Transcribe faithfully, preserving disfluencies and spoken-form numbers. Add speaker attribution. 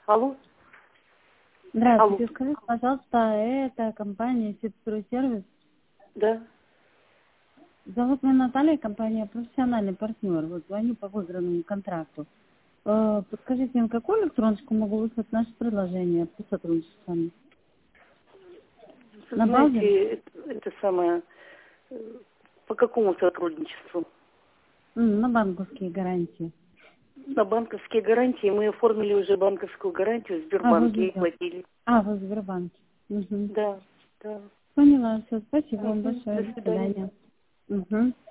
Speaker 1: Алло.
Speaker 2: Здравствуйте,
Speaker 1: Алло.
Speaker 2: скажите, пожалуйста, это компания Сибстройсервис.
Speaker 1: Да.
Speaker 2: Зовут меня Наталья, компания профессиональный партнер. Вот звоню по выигранному контракту. Э, Подскажите, на какую электроночку могу выслать наше предложение по сотрудничеству с вами?
Speaker 1: Вы
Speaker 2: На базе?
Speaker 1: знаете, это, это самое, э, по какому сотрудничеству?
Speaker 2: М, На банковские гарантии.
Speaker 1: На банковские гарантии. Мы оформили уже банковскую гарантию в
Speaker 2: А, вы
Speaker 1: Сбербанке и
Speaker 2: Сбер-
Speaker 1: платили.
Speaker 2: а, вы в Сбербанке. Мгм.
Speaker 1: Да, да.
Speaker 2: Поняла, все, спасибо вам
Speaker 1: Мгм.
Speaker 2: большое,
Speaker 1: До
Speaker 2: до
Speaker 1: свидания.
Speaker 2: свидания. Угу.